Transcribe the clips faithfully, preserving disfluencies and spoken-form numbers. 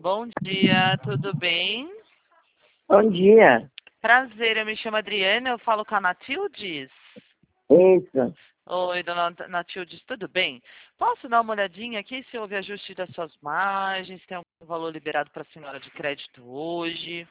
Bom dia, tudo bem? Bom dia. Prazer, eu me chamo Adriana, eu falo com a Natildes. Isso. Oi, dona Natildes, tudo bem? Posso dar uma olhadinha aqui se houve ajuste das suas margens, tem algum valor liberado para a senhora de crédito hoje?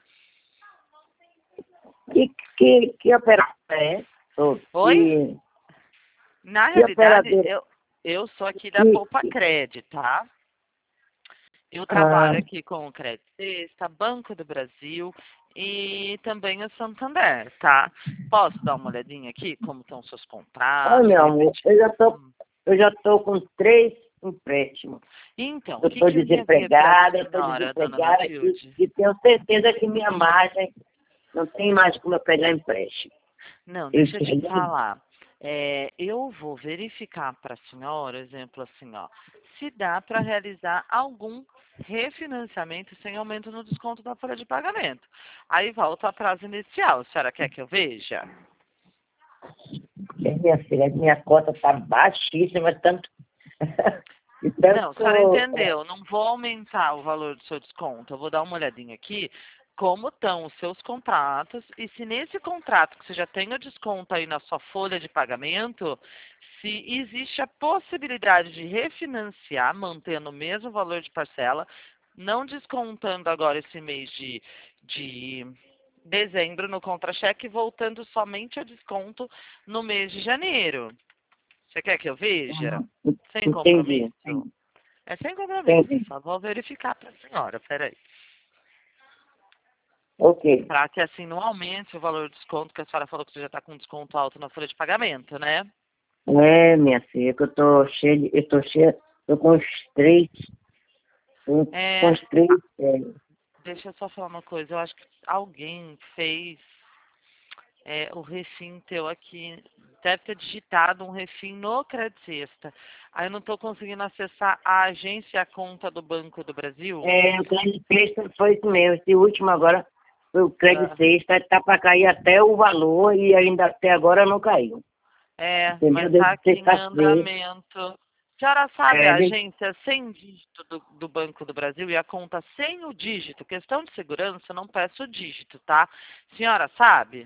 Que, que, que operação é? Ô, Oi? Que, Na que realidade, operadora? eu, eu sou aqui da Que, Poupa que, Cred, tá? Eu ah, trabalho aqui com o Credit Sexta, Banco do Brasil e também o Santander, tá? Posso dar uma olhadinha aqui como estão seus olha, contratos, de meu amor, repente? eu já tô, Hum. eu já tô com três empréstimos. Então, o Eu que, estou que eu ia ver para a desempregada, eu estou senhora, dona desempregada e, Matilde? e tenho certeza que minha margem não tem mais como eu pegar empréstimo. Não, Eu deixa eu te entendi. falar. É, eu vou verificar para a senhora, exemplo assim, ó, se dá para realizar algum refinanciamento sem aumento no desconto da folha de pagamento. Aí volta a prazo inicial. A senhora quer que eu veja? É, minha filha, minha cota está baixíssima, tanto. e Não, a senhora tanto. entendeu. Não vou aumentar o valor do seu desconto. Eu vou dar uma olhadinha aqui como estão os seus contratos e se nesse contrato que você já tem o desconto aí na sua folha de pagamento, se existe a possibilidade de refinanciar, mantendo o mesmo valor de parcela, não descontando agora esse mês de, de dezembro no contra-cheque, voltando somente a desconto no mês de janeiro. Você quer que eu veja? Sem Entendi, compromisso? entendi. É sem compromisso, entendi. só vou verificar para a senhora, peraí. Ok. Para que assim não aumente o valor do desconto, que a senhora falou que você já está com desconto alto na folha de pagamento, né? É, minha filha, que eu tô cheia de, eu tô cheia, tô com os três, com, com É, os três, ah, é, deixa eu só falar uma coisa, eu acho que alguém fez é, o refim teu aqui, deve ter digitado um refim no Credit Sexta. Aí eu não estou conseguindo acessar a agência e a conta do Banco do Brasil. é, o crédito sexta foi isso mesmo, esse último agora, foi o crédito Ah, sexta, tá para cair até o valor e ainda até agora não caiu, é, entendeu? mas está Desde aqui em sexta-feira, andamento. A senhora sabe é, a desde, agência sem dígito do, do Banco do Brasil e a conta sem o dígito? Questão de segurança, eu não peço o dígito, tá? Senhora sabe?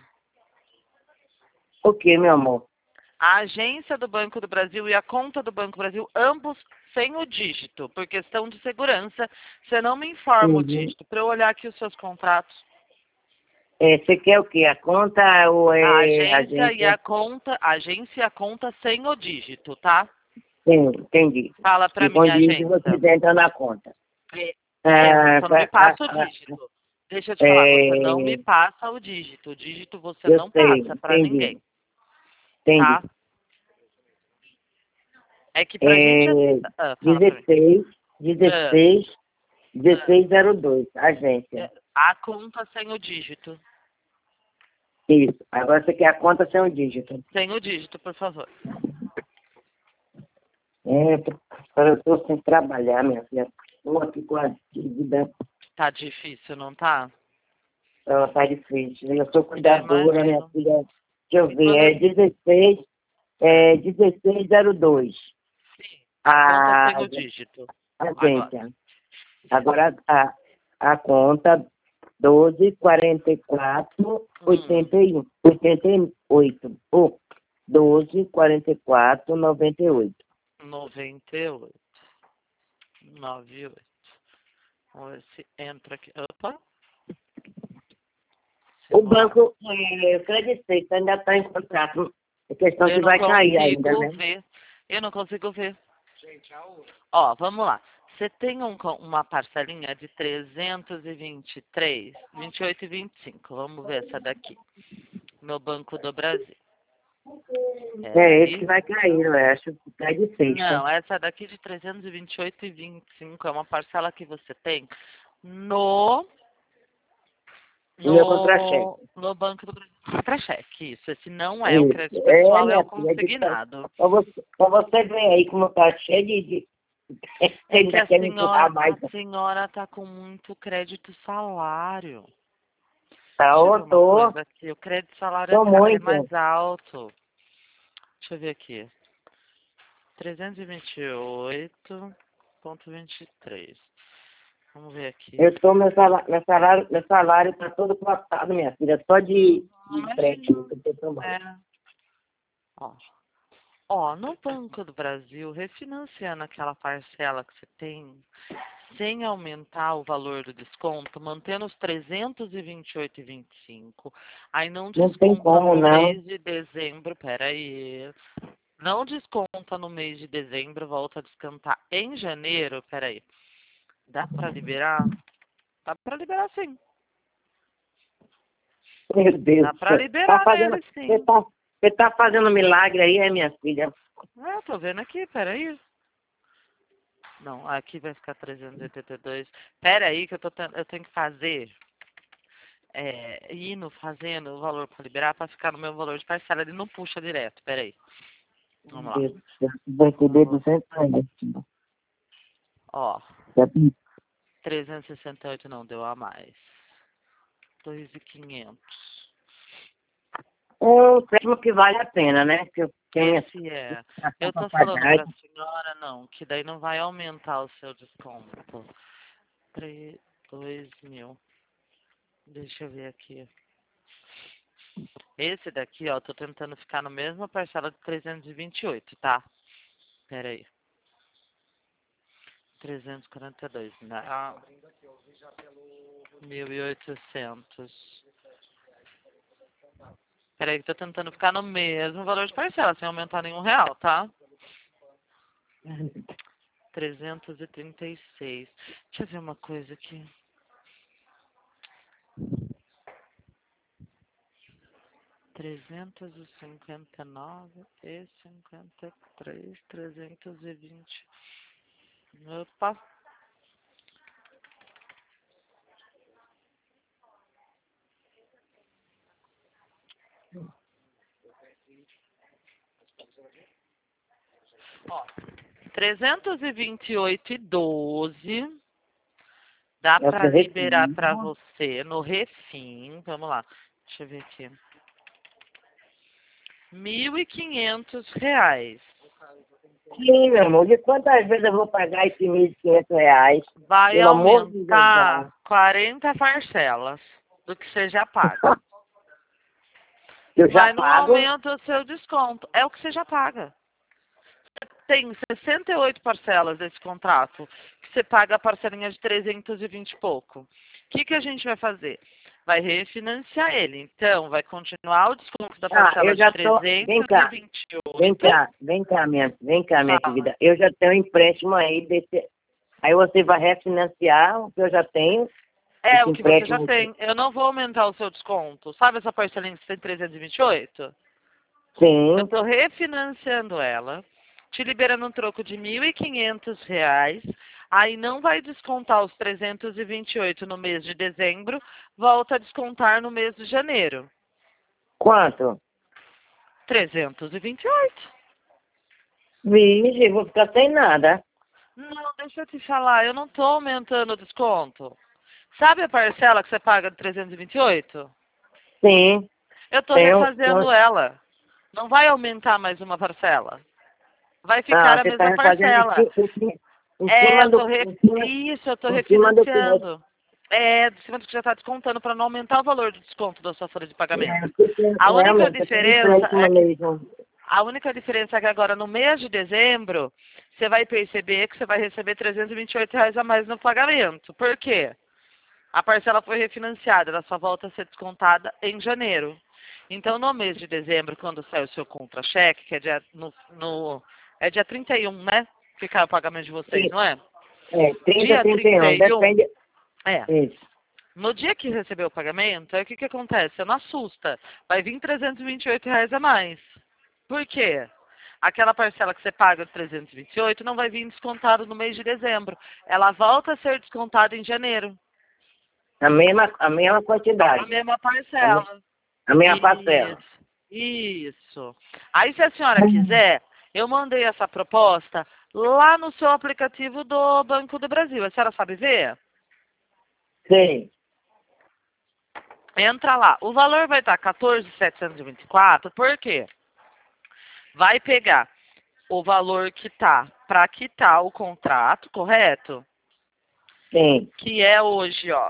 o que, meu amor? A agência do Banco do Brasil e a conta do Banco do Brasil, ambos sem o dígito. Por questão de segurança, você não me informa o Uhum. dígito para eu olhar aqui os seus contratos. É, você quer o quê? A conta ou A é a agência e a agência? conta, a agência e a conta sem o dígito, tá? Sim, entendi. Fala para E mim, com dígito agência. você entra na conta. É, é, você Ah, só não me fa- ah, passa o ah, dígito. Deixa eu te falar, você não me é, passa o dígito. O dígito você eu não sei, passa para entendi, ninguém, entendi. tá? É que pra gente... É, Ah, fala pra mim. dezesseis, Ah, dezesseis, ah, dezesseis zero dois, agência. é, a conta sem o dígito. Isso. Agora você quer a conta sem o dígito. Sem o dígito, por favor. É, tô- agora eu estou sem trabalhar, minha filha. Estou aqui com a dívida, Tá difícil, não tá? ela tá difícil. Eu sou Eu cuidadora, minha imagino. filha. Deixa eu E ver, quando... é dezesseis, Ah, é dezesseis zero dois. sim, a conta A sem o dígito. Agora. agência. Agora a, a conta doze, quarenta e quatro, Hum, oitenta e um, oitenta e oito. Ou doze, quarenta e quatro, noventa e oito. noventa e oito. noventa e oito. Vamos ver se entra aqui. Opa, O simular. banco, é, eu acreditei, ainda está em contrato. É questão Eu que não vai cair ainda, consigo né? ver. Eu não consigo ver. Ó, vamos lá. Você tem um co- uma parcelinha de trezentos e vinte e três, vinte e oito e vinte e cinco. Vamos ver essa daqui. No Banco do Brasil. É esse que Peraí. vai cair, eu acho. Cai de sexta. Não, essa daqui de trezentos e vinte e oito e vinte e cinco é uma parcela que você tem no O meu contra-cheque. no, no Banco do Brasil. Contra-cheque, isso. Esse não é o Isso. crédito É, pessoal, é o minha filha, de pra consignado. pra você, pra você ver aí como tá cheio de... de... É que ainda a quer me empurrar senhora, mais. a senhora tá com muito crédito salário. Tá, Deixa eu ver eu uma tô, coisa aqui. O crédito salário é, tô ca- é muito. mais alto. Deixa eu ver aqui. trezentos e vinte e oito ponto vinte e três. Vamos ver aqui. Eu tô, meu salário, meu salário, meu salário tá todo cortado, minha filha, só de, de Imagina. empréstimo que eu tô tomando. É. Ó. Ó, no Banco do Brasil, refinanciando aquela parcela que você tem, sem aumentar o valor do desconto, mantendo os trezentos e vinte e oito e vinte e cinco, aí não Não tem desconta como, no não. mês de dezembro, peraí, não desconta no mês de dezembro, volta a descontar em janeiro, peraí, dá pra liberar? Dá pra liberar sim, Meu Deus dá do pra céu. Tá liberar fazendo, nele você sim. tá, você tá fazendo milagre aí, é, minha filha? É, tô vendo aqui, peraí. Não, aqui vai ficar trezentos e oitenta e dois. Pera aí que eu, tô, ten- eu tenho que fazer, é, indo fazendo o valor para liberar para ficar no meu valor de parcela. Ele não puxa direto, pera aí. Meu Vamos lá. Deus do céu. Vai receber Ó, duzentos reais. filha. ó, Já vi. trezentos e sessenta e oito não, deu a mais. dois mil e quinhentos. É um empréstimo que vale a pena, né? Que eu tenho Esse é. essa Eu pra tô falando pagar. para a senhora, não, que daí não vai aumentar o seu desconto. Três, dois mil. Deixa eu ver aqui. Esse daqui, ó, tô tentando ficar na mesma parcela de trezentos e vinte e oito, tá? Pera aí. trezentos e quarenta e dois, né? Ah, mil e oitocentos. Pera aí que tô tentando ficar no mesmo valor de parcela, sem aumentar nenhum real, tá? trezentos e trinta e seis. Deixa eu ver uma coisa aqui. trezentos e cinquenta e nove e cinquenta e três, trezentos e vinte. Opa. Ó, trezentos e vinte e oito e doze. Dá É o que para eu liberar recebo. para você no Refim. Vamos lá. Deixa eu ver aqui. Mil e quinhentos reais. Sim, meu amor. De quantas vezes eu vou pagar esses mil e quinhentos reais? Vai Pelo amor de Deus. aumentar quarenta parcelas do que você já paga. Eu já Mas não pago. aumenta o seu desconto. É o que você já paga. Tem sessenta e oito parcelas desse contrato, que você paga a parcelinha de trezentos e vinte e pouco. O que, que a gente vai fazer? Vai refinanciar ele. Então, vai continuar o desconto da Ah, parcela eu de já tô. Vem trezentos e cá. vinte e Vem oito. cá. Vem cá, minha, vem cá, minha Fala. querida. Eu já tenho um empréstimo aí desse. Aí você vai refinanciar o que eu já tenho. É Esse o que você já empréstimo. tem. Eu não vou aumentar o seu desconto. Sabe essa parcelinha que você tem trezentos e vinte e oito? Eu Sim. estou refinanciando ela, te liberando um troco de mil e quinhentos reais. Aí não vai descontar os trezentos e vinte e oito no mês de dezembro, volta a descontar no mês de janeiro. Quanto? trezentos e vinte e oito. Vixe, vou ficar sem nada. Não, deixa eu te falar, eu não estou aumentando o desconto. Sabe a parcela que você paga de trezentos e vinte e oito? Sim. Eu estou Tenho. refazendo ela. Não vai aumentar mais uma parcela. Vai ficar Ah, a você está mesma refazendo em, parcela. ci- em, ci- em É, cima eu do. tô re... Em cima, Isso, eu tô em cima do que. refinanciando. É, de cima do que já está descontando para não aumentar o valor do desconto da sua folha de É, pagamento. porque A única realmente, eu tenho diferença empréstimo é que mesmo. a única diferença é que agora no mês de dezembro você vai perceber que você vai receber trezentos e vinte e oito reais a mais no pagamento. Por quê? A parcela foi refinanciada, ela só volta a ser descontada em janeiro. Então, no mês de dezembro, quando sai o seu contra-cheque, que é dia, no, no, é dia trinta e um, né? Que cai o pagamento de vocês, Sim. não é? É, trinta, Dia trinta e trinta um, e um, depende. é. Isso. No dia que receber o pagamento, aí o que, que acontece? Você não assusta. Vai vir trezentos e vinte e oito reais a mais. Por quê? Aquela parcela que você paga de trezentos e vinte e oito não vai vir descontado no mês de dezembro. Ela volta a ser descontada em janeiro. A mesma, a mesma A quantidade. mesma A, me- parcela. a mesma parcela. Isso. Isso. Aí, se a senhora quiser, eu mandei essa proposta lá no seu aplicativo do Banco do Brasil. A senhora sabe ver? Sei. Entra lá. O valor vai estar quatorze mil setecentos e vinte e quatro. Por quê? Vai pegar o valor que tá para quitar o contrato, correto? Sim. Que é hoje, ó.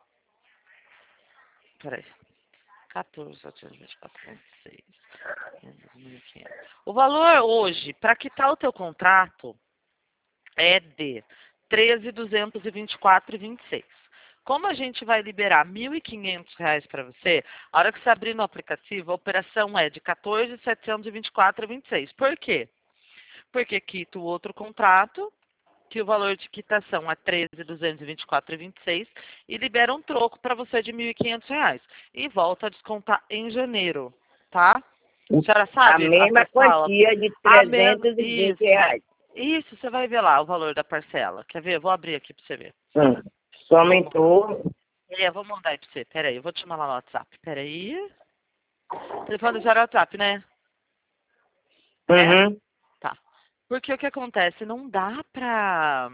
Peraí. quatorze, setecentos e vinte e quatro vírgula seis. O valor hoje, para quitar o teu contrato, é de treze mil duzentos e vinte e quatro reais e vinte e seis. Como a gente vai liberar mil e quinhentos reais para você, a hora que você abrir no aplicativo, a operação é de quatorze mil setecentos e vinte e quatro reais e vinte e seis. Por quê? Porque quita o outro contrato, que o valor de quitação é treze mil duzentos e vinte e quatro reais e vinte e seis, e libera um troco para você de mil e quinhentos reais. E volta a descontar em janeiro, tá? A senhora sabe? A mesma parcela? quantia de A men- trezentos e vinte Isso. reais. Isso, você vai ver lá o valor da parcela. Quer ver? Eu vou abrir aqui para você ver. Hum. Só aumentou. É, eu vou mandar aí pra você. Pera aí, eu vou te mandar no WhatsApp. Pera aí. Telefone do senhora é WhatsApp, né? É? Uhum. Tá. Porque o que acontece? Não dá pra,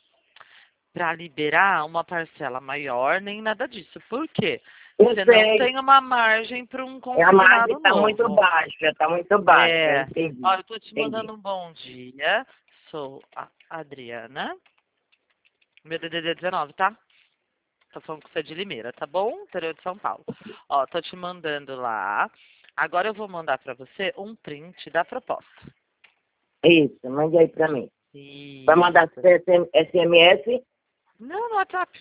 pra liberar uma parcela maior, nem nada disso. Por quê? Eu Você não sei. tem uma margem para um É, a margem consignado está muito novo. baixa, está muito baixa. É. Entendi. Ó, eu tô te Entendi. mandando um bom dia. Sou a Adriana. Meu D D D é dezenove, tá? Tô falando com você de Limeira, tá bom? Interior de São Paulo. Ó, tô te mandando lá. Agora eu vou mandar pra você um print da proposta. Isso, mande aí para mim. Vai Isso. mandar S M S? Não, no WhatsApp.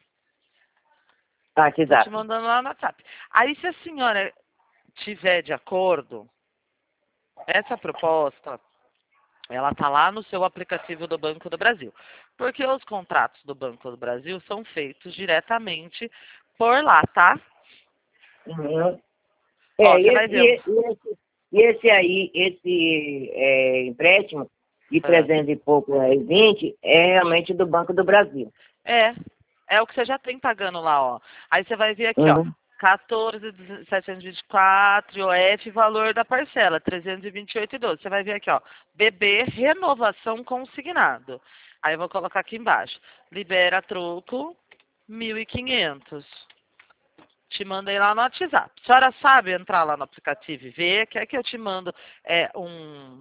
Ah, Tô te WhatsApp. mandando lá no WhatsApp. Aí, se a senhora tiver de acordo, essa proposta, ela tá lá no seu aplicativo do Banco do Brasil. Porque os contratos do Banco do Brasil são feitos diretamente por lá, tá? Uhum. Ó, É, e você vai esse, ver. e esse, e esse aí, esse é, empréstimo de Ah. trezentos e pouco reais, vinte, é realmente do Banco do Brasil. É, é o que você já tem pagando lá, ó. Aí você vai ver aqui, ó, Uhum. quatorze mil setecentos e vinte e quatro, I O F, valor da parcela, trezentos e vinte e oito vírgula doze. Você vai ver aqui, ó, B B, renovação consignado. Aí eu vou colocar aqui embaixo, libera troco, mil e quinhentos. Te mandei lá no WhatsApp. A senhora sabe entrar lá no aplicativo e ver? Quer que eu te mando é, um,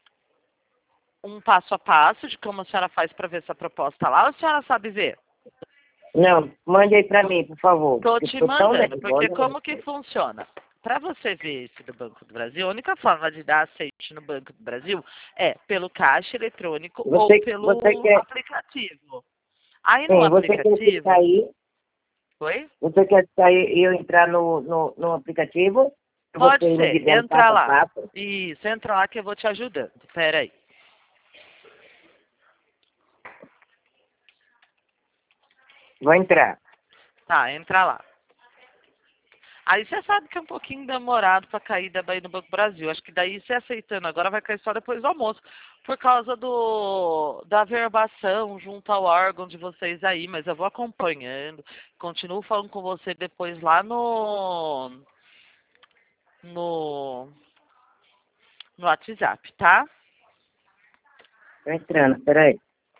um passo a passo de como a senhora faz para ver essa proposta lá? Ou a senhora sabe ver? Não, mande aí para mim, por favor. Tô Eu te tô tão mandando, porque nervosa. como que funciona? Para você ver esse do Banco do Brasil, a única forma de dar aceite no Banco do Brasil é pelo caixa eletrônico ou Você, pelo você quer, aplicativo. Aí no sim, você quer que aplicativo... sair, Oi? você quer sair e eu entrar no, no, no aplicativo? Pode Você me ser, dizendo entra passo a lá. passo? Isso, entra lá que eu vou te ajudando. Pera aí. Vou entrar. Tá, entra lá. Aí você sabe que é um pouquinho demorado para cair daí no Banco do Brasil. Acho que daí você aceitando agora vai cair só depois do almoço. Por causa do da verbação junto ao órgão de vocês aí. Mas eu vou acompanhando. Continuo falando com você depois lá no... No... No WhatsApp, tá? Tô entrando, peraí.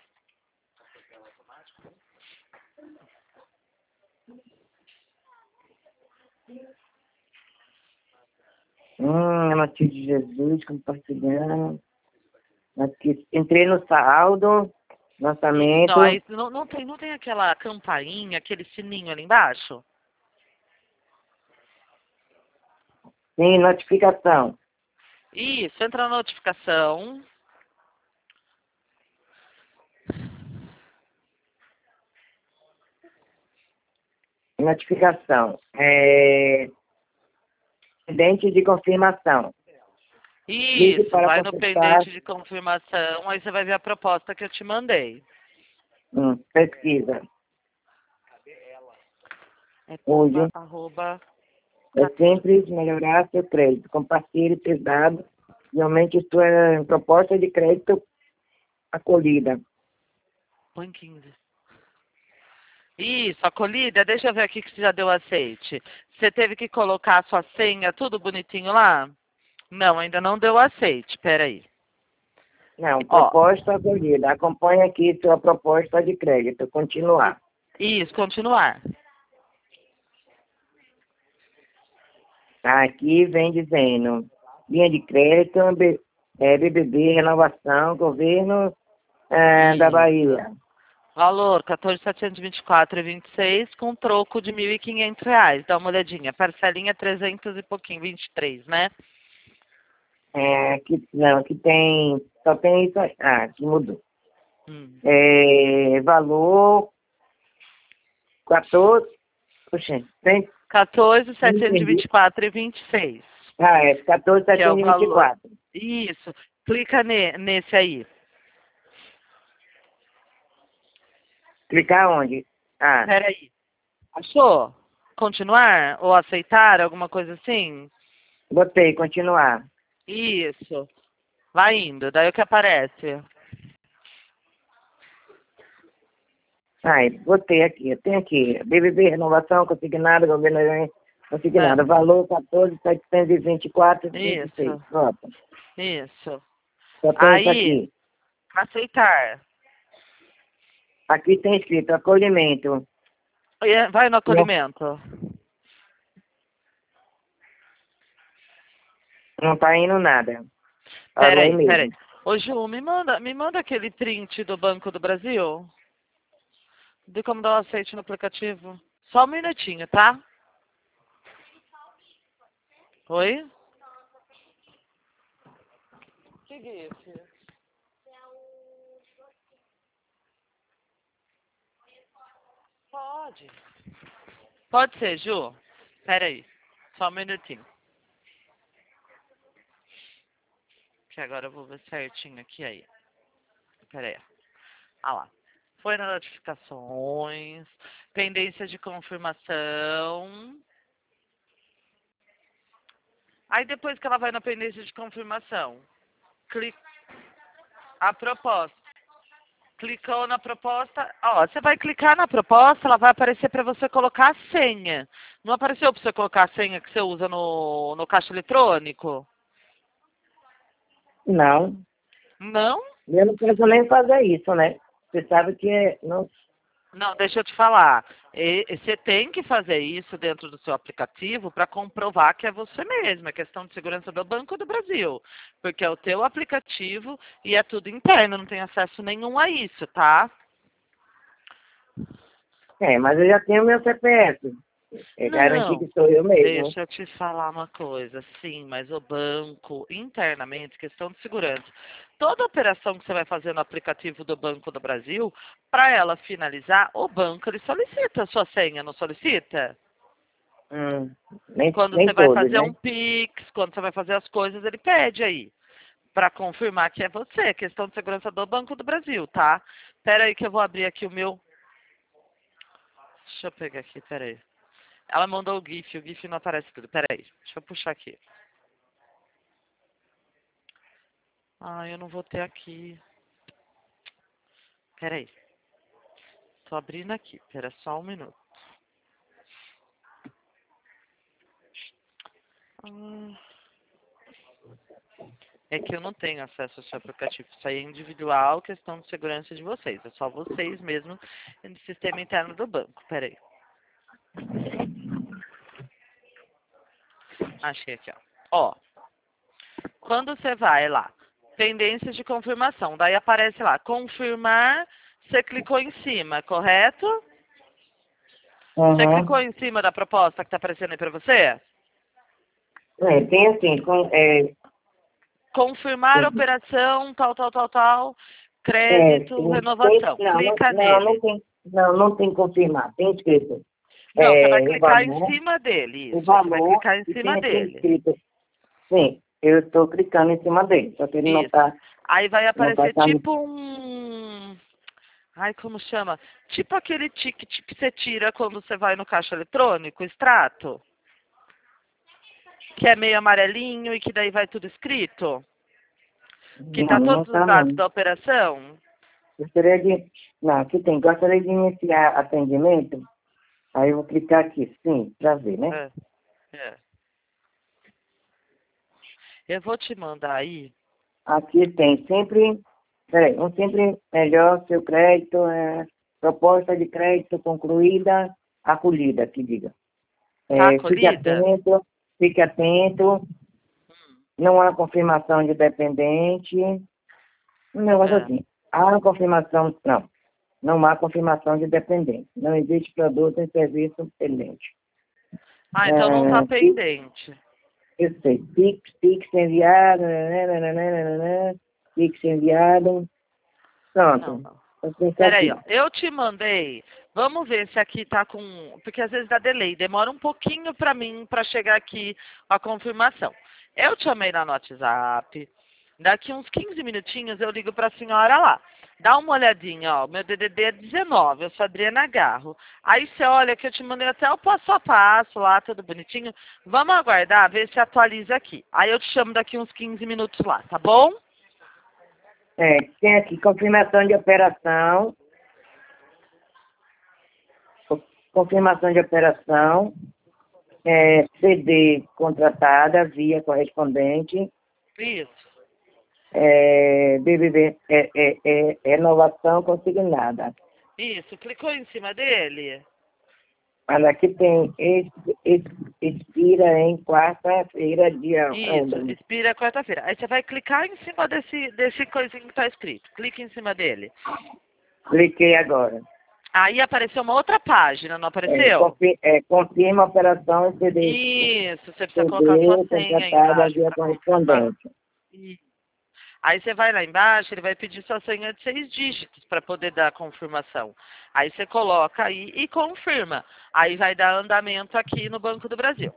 Hum, a notícia de Jesus, compartilhando. Aqui, entrei no saldo, Isso, não, lançamento. aí não, não, tem, não tem aquela campainha, aquele sininho ali embaixo? Sim, notificação. Isso, entra na notificação. Notificação. É... Pendente de confirmação. Clique Isso, para vai no consultar. pendente de confirmação, aí você vai ver a proposta que eu te mandei. Hum, pesquisa. É Hoje pomba, arroba, é quatorze. simples melhorar seu crédito. Compartilhe seus dados e aumente sua proposta de crédito acolhida. Põe quinze. Isso, acolhida, deixa eu ver aqui que você já deu aceite. Você teve que colocar a sua senha, tudo bonitinho lá? Não, ainda não deu aceite, peraí. Não, Ó, proposta acolhida. Acompanhe aqui sua proposta de crédito. Continuar. isso, continuar. Aqui vem dizendo, linha de crédito, B- é, B B B, renovação, governo é, da Isso. Bahia. Valor quatorze mil setecentos e vinte e quatro reais e vinte e seis com troco de mil e quinhentos reais. Dá uma olhadinha. Parcelinha trezentos e pouquinho, vinte e três, né? É, aqui, não, aqui tem, só tem isso aí. Ah, aqui mudou. Hum. É, valor quatorze, poxa, tem, quatorze mil não setecentos e vinte entendi. e quatro reais e vinte e seis. Ah, é quatorze mil Que é o setecentos e vinte e valor. quatro. Isso. Clica ne, nesse aí. Clicar onde? Ah, Peraí. Achou? Continuar ou aceitar, alguma coisa assim? botei, continuar. Isso. Vai indo. Daí o que aparece? Ai, botei aqui, eu tenho aqui. B B B, renovação, consignado, governo, É. consignado. Valor quatorze mil setecentos e vinte e quatro reais e vinte e seis. Isso. Pronto. Isso. Só tem isso Aí, aqui. aceitar. Aqui tem escrito acolhimento. E vai no Não, acolhimento. não tá indo nada. Parou aí Peraí, peraí. mesmo. Ô Ju, me manda, me manda aquele print do Banco do Brasil. De como dar o aceite no aplicativo. Só um minutinho, tá? Oi? Que GIF? Pode. Pode ser, Ju. Peraí. Só um minutinho. Que agora eu vou ver certinho aqui aí. Peraí. Ah lá. Foi nas notificações. Pendência de confirmação. Aí depois que ela vai na pendência de confirmação, clica a proposta. Clicou na proposta, ó, você vai clicar na proposta, ela vai aparecer para você colocar a senha. Não apareceu para você colocar a senha que você usa no, no caixa eletrônico? Não. Não? Eu não penso nem fazer isso, né? Você sabe que é- não. Não, deixa eu te falar. E- e Você tem que fazer isso dentro do seu aplicativo para comprovar que é você mesmo. É questão de segurança do Banco do Brasil. Porque é o teu aplicativo e é tudo interno, não tem acesso nenhum a isso, tá? É, mas eu já tenho meu C P F. É garantir Não, que sou eu mesmo. deixa eu te falar uma coisa. Sim, mas o banco, internamente, questão de segurança. Toda operação que você vai fazer no aplicativo do Banco do Brasil, para ela finalizar, o banco ele solicita a sua senha, não solicita? Hum, nem, Quando nem você vai todos, fazer né? um Pix, quando você vai fazer as coisas, ele pede aí. Para confirmar que é você. Questão de segurança do Banco do Brasil, tá? Pera aí que eu vou abrir aqui o meu. Deixa eu pegar aqui, pera aí. Ela mandou o GIF, o GIF não aparece tudo. Peraí, deixa eu puxar aqui. Ah, eu não vou ter aqui. Peraí. Tô abrindo aqui. Pera só um minuto. Ah, é que eu não tenho acesso ao seu aplicativo. Isso aí é individual, questão de segurança de vocês. É só vocês mesmo no sistema interno do banco. Peraí. Achei aqui, ó. Ó, quando você vai lá, pendências de confirmação, daí aparece lá, confirmar, você clicou em cima, correto? Você clicou Uhum. em cima da proposta que está aparecendo aí para você? É, tem assim, com, é, Confirmar a operação, tal, tal, tal, tal, é, crédito, tem, tem, renovação. não, não, Clica não, não nele. tem, não, não tem que confirmar, tem escrito Não, você vai é, o clicar em valor, cima dele, o isso. Você vai valor, clicar em e tem cima aqui dele. escrito, sim, eu estou clicando em cima dele, só que ele não Isso. está, Aí vai não está, aparecer tá, tipo um... Ai, como chama? Tipo aquele ticket que você tira quando você vai no caixa eletrônico, extrato. Que é meio amarelinho e que daí vai tudo escrito. Que tá não, não todos os está dados não. da operação. Gostaria de, não, aqui tem, gostaria de iniciar atendimento, aí eu vou clicar aqui, sim, para ver, né? É, é. Eu vou te mandar aí. Aqui tem sempre, peraí, um sempre melhor seu crédito, é, proposta de crédito concluída, acolhida, que diga. Tá É, fique acolhida? atento, fique atento, não há confirmação de dependente, um negócio É. assim. Há confirmação, não, não há confirmação de dependente. Não existe produto em serviço pendente. Ah, então não está Ah, pendente. eu sei. Pix, Pix enviado, nananana, Pix enviado. Não, Pronto. não. Eu penso Peraí, aqui. ó. Eu te mandei. Vamos ver se aqui tá com. Porque às vezes dá delay. Demora um pouquinho para mim para chegar aqui a confirmação. Eu te chamei lá no WhatsApp. Daqui uns quinze minutinhos eu ligo para a senhora lá. Dá uma olhadinha, ó. Meu D D D é dezenove, eu sou Adriana Garro. Aí você olha que eu te mandei até o passo a passo lá, tudo bonitinho. Vamos aguardar, ver se atualiza aqui. Aí eu te chamo daqui uns quinze minutos lá, tá bom? É, tem aqui confirmação de operação. Co- Confirmação de operação. É, C D contratada via correspondente. Isso. É, B B B, é, é, é, renovação consignada. Isso. Clicou em cima dele? Olha, aqui tem ex- ex- expira em quarta-feira, dia Isso, onze. expira quarta-feira. Aí você vai clicar em cima desse, desse coisinho que está escrito. Clique em cima dele. Cliquei agora. Aí apareceu uma outra página, não É, apareceu? confi- é, confirma a operação em C D, Isso, você precisa colocar sua C D senha aí contratada embaixo via para confirmar. correspondente. Isso. Aí você vai lá embaixo, ele vai pedir sua senha de seis dígitos para poder dar a confirmação. Aí você coloca aí e confirma. Aí vai dar andamento aqui no Banco do Brasil.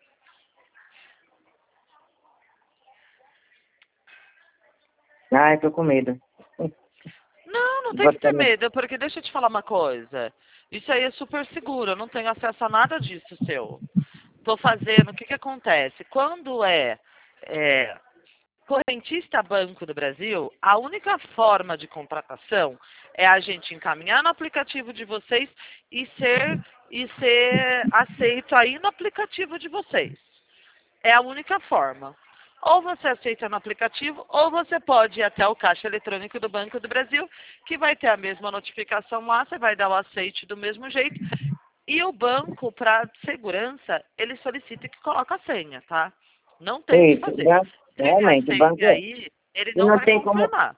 Ai, tô com medo. Não, não tem que ter Botando- medo, porque deixa eu te falar uma coisa. Isso aí é super seguro, eu não tenho acesso a nada disso seu. Estou fazendo, o que que acontece? Quando é, é correntista Banco do Brasil, a única forma de contratação é a gente encaminhar no aplicativo de vocês e ser, e ser aceito aí no aplicativo de vocês. É a única forma. Ou você aceita no aplicativo, ou você pode ir até o caixa eletrônico do Banco do Brasil, que vai ter a mesma notificação lá, você vai dar o aceite do mesmo jeito. E o banco, para segurança, ele solicita que coloque a senha, tá? Não tem o que Isso, fazer. né? Sem a Realmente, o banco senha é. aí, ele E não não vai tem como. confirmar.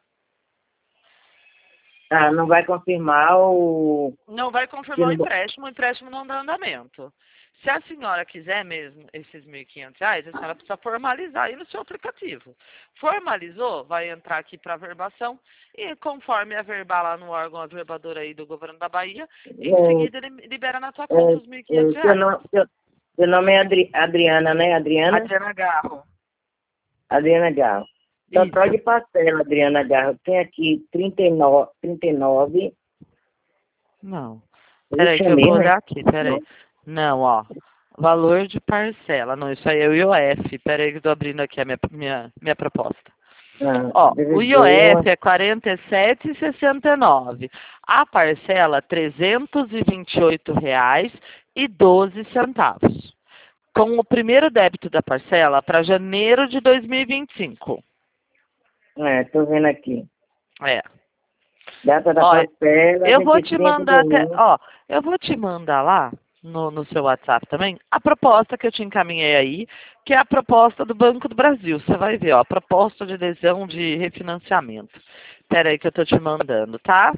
Ah, não vai confirmar o. Não vai que confirmar o não- empréstimo, o empréstimo não dá andamento. Se a senhora quiser mesmo esses mil e quinhentos reais, a senhora precisa formalizar aí no seu aplicativo. Formalizou, vai entrar aqui para verbação e conforme averbar lá no órgão averbador aí do governo da Bahia, em É, seguida ele libera na tua é, conta os mil e quinhentos é, seu, reais. nome, seu, seu nome é Adri, Adriana, né? Adriana? Adriana Garro. Adriana Garro. Total de Isso. parcela, Adriana Garro. Tem aqui trinta e nove. trinta e nove. Não. Peraí Isso é que eu vou mesmo, né? olhar aqui, peraí. Não, ó. Valor de parcela. Não, isso aí é o I O F. Peraí que eu tô abrindo aqui a minha, minha, minha proposta. Ah, Ó, o I O F dividiu. é quarenta e sete reais e sessenta e nove centavos. A parcela, trezentos e vinte e oito reais e doze centavos. Com o primeiro débito da parcela para janeiro de dois mil e vinte e cinco. É, tô vendo aqui. É. Data da Ó, parcela, eu vou vinte e te cinco mandar de até, junho. ó, eu vou te mandar lá no, no seu WhatsApp também a proposta que eu te encaminhei aí, que é a proposta do Banco do Brasil. Você vai ver, ó, proposta de adesão de refinanciamento. Espera aí que eu tô te mandando, tá?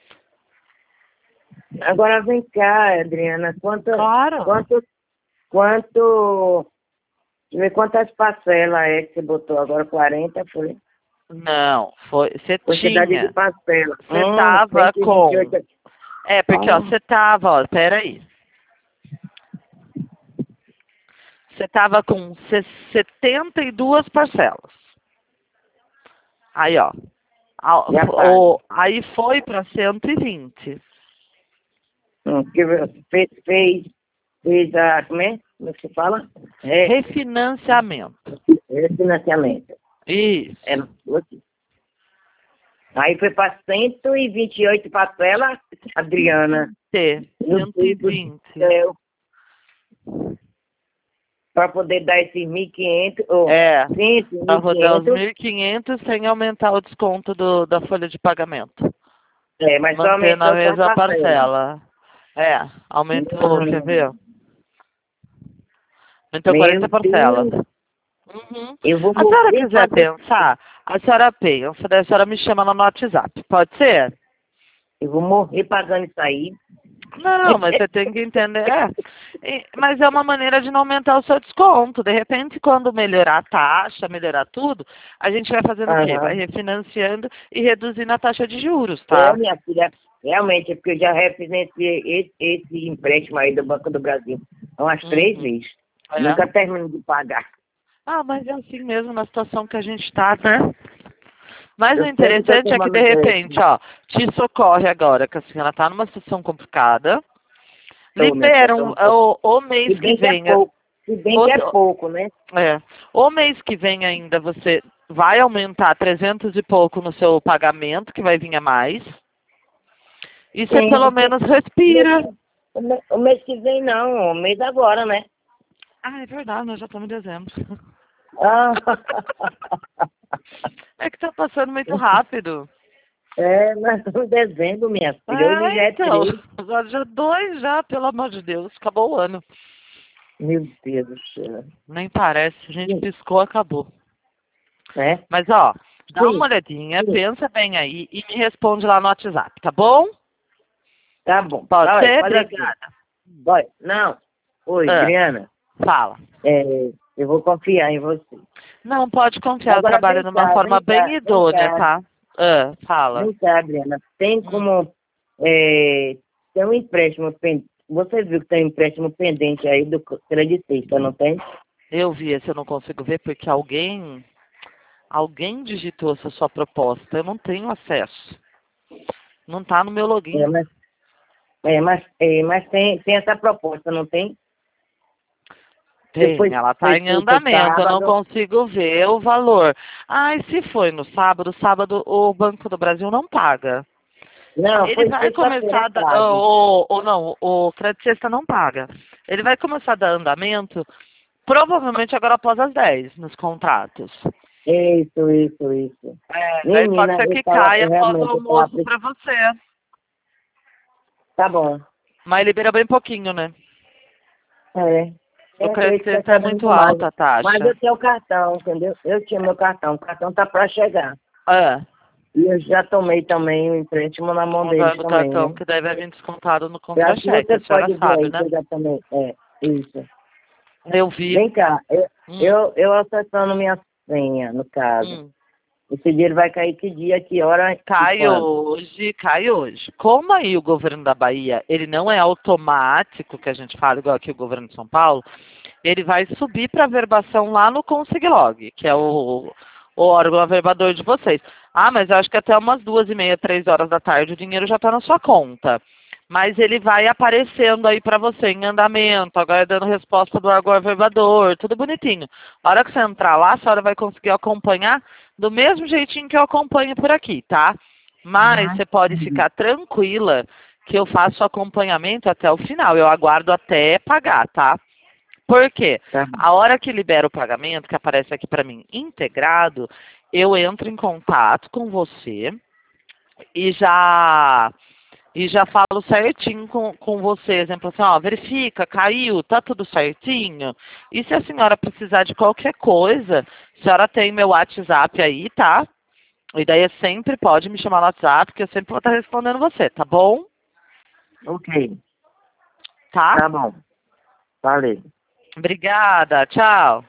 Agora vem cá, Adriana. Quanto, Claro. quanto, quanto, deixa eu ver quantas parcelas é que você botou agora? quarenta foi? Não, foi, você Quantidade de tinha. parcelas. Você Hum, tava cento e vinte e oito com. aqui. É, porque, ó, Ah, você tava, ó, pera aí. Você tava com se- setenta e duas parcelas. Aí, ó. a- já pago. o- Aí foi para cento e vinte. Hum, que fez, fez, fez a, como é? Como é que se fala? É, Refinanciamento. refinanciamento. É, Isso. aqui. Aí foi para cento e vinte e oito parcelas, Adriana. T, Meu cento e Deus do vinte. céu. Para poder dar esses mil e quinhentos, ou É, cem, para rodar os mil e quinhentos, mil e quinhentos sem aumentar o desconto do, da folha de pagamento. é, mas só Mantendo a aumentou só a mesma parcela. parcela. É, aumentou, quer ver? Hum, Aumentou meu quarenta parcelas. Deus, Uhum. eu vou A senhora morrer quiser fazer. pensar, a senhora pensa, daí a senhora me chama lá no WhatsApp. Pode ser? Eu vou morrer pagando isso aí. Não, mas você tem que entender. É, e- mas é uma maneira de não aumentar o seu desconto. De repente, quando melhorar a taxa, melhorar tudo, a gente vai fazendo o quê? Vai Aham. refinanciando e reduzindo a taxa de juros, É, tá? minha filha, realmente, é porque eu já refinanciei esse, esse empréstimo aí do Banco do Brasil umas três Uhum. vezes. É. Nunca termino de pagar. Ah, mas é assim mesmo na situação que a gente está, né? Mas o Eu sei que estou interessante é que, tomando de repente, empréstimo. ó, te socorre agora, que a senhora está numa situação complicada. Estou, minha filha, tô Liberam um pouco. o, o Se mês que bem que é vem. pouco. Se bem O, que é pouco, né? é, o mês que vem ainda você vai aumentar trezentos e pouco no seu pagamento, que vai vir a mais. E você Sim, pelo porque menos o mês respira. que, o mês, o mês que vem não, o mês agora, né? Ah, é verdade, nós já estamos em dezembro. Ah. É que tá passando muito rápido. É, nós estamos em dezembro, minha filha. Hoje É, já é então. três. Agora já dois já, pelo amor de Deus. Acabou o ano. Meu Deus do céu. Nem parece. A gente Sim, piscou, acabou. né? Mas, ó, dá uma Sim, olhadinha, sim. pensa bem aí e me responde lá no WhatsApp, tá bom? Tá bom. Pode Olha, ser? faz assim. Obrigada. Olha, não. Oi, Ah, Adriana. fala. É, eu vou confiar em você. Não, pode confiar, eu Agora trabalho vem de uma cá, forma vem cá, bem vem idônea, cá. tá? Ah, fala. Vem cá, Adriana. Tem Hum, como. É, tem um empréstimo pendente. Você viu que tem um empréstimo pendente aí do creditista, não tem? eu vi esse, eu não consigo ver porque alguém, alguém digitou essa sua proposta. Eu não tenho acesso. Não tá no meu É, login. mas, é, mas, é, mas tem, tem essa proposta, não tem? Que Tem, foi, ela tá foi em feita andamento, eu não sábado. consigo ver o valor. Ai, se foi no sábado, sábado o Banco do Brasil não paga. Não, Ele foi vai sexta-feira começar, a dar- tarde. ou, ou não, o crédito sexta não paga. Ele vai começar a dar andamento, provavelmente agora após as dez, nos contratos. Isso, isso, isso. É, daí pode Menina, ser eu que tava, caia eu após o realmente, eu tava, almoço pre- pra você. tá bom. Mas libera bem pouquinho, né? É, O é, crédito creio que tá sexta é muito querendo mais. alta a Mas taxa. eu tenho o cartão, entendeu? Eu tinha meu cartão, o cartão tá para chegar. É, E eu já tomei também o empréstimo na mão deles usando o também, cartão né? que daí vai vir descontado no Eu acho que contra-cheque, você a senhora pode ver sabe, aí que né? eu já tomei. É, isso. Eu vi. Vem cá, eu, Hum, eu, eu acessando minha senha, no caso. hum. Esse dinheiro vai cair que dia, que hora e Cai quando? hoje, cai hoje. Como aí o governo da Bahia, ele não é automático, que a gente fala igual aqui o governo de São Paulo, ele vai subir para a verbação lá no Consiglog, que é o, o órgão averbador de vocês. Ah, mas eu acho que até umas duas e meia, três horas da tarde o dinheiro já está na sua conta. Mas ele vai aparecendo aí para você em andamento, agora dando resposta do órgão averbador, tudo bonitinho. A hora que você entrar lá, a senhora vai conseguir acompanhar do mesmo jeitinho que eu acompanho por aqui, tá? Mas Uhum. você pode ficar tranquila que eu faço acompanhamento até o final. Eu aguardo até pagar, tá? Por quê? Tá. A hora que libera o pagamento, que aparece aqui para mim integrado, eu entro em contato com você e já e já falo certinho com, com você, exemplo assim, ó, verifica, caiu, tá tudo certinho. E se a senhora precisar de qualquer coisa, a senhora tem meu WhatsApp aí, tá? E daí sempre pode me chamar no WhatsApp, que eu sempre vou estar respondendo você, tá bom? Ok, Tá? tá bom. Valeu. Obrigada, tchau.